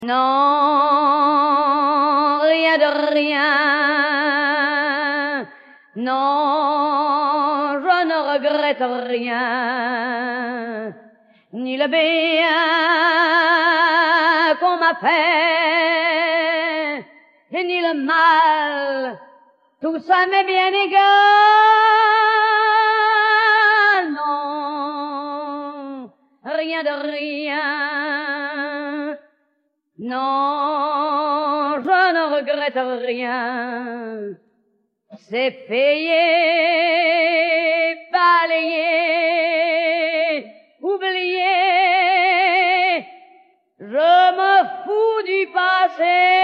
Non, rien de rien. Non, je ne regrette rien. Ni le bien qu'on m'a fait, ni le mal. Tout ça m'est bien égal. Non, rien de rien. Non, je ne regrette rien. C'est payé, balayé, oublié. Je me fous du passé.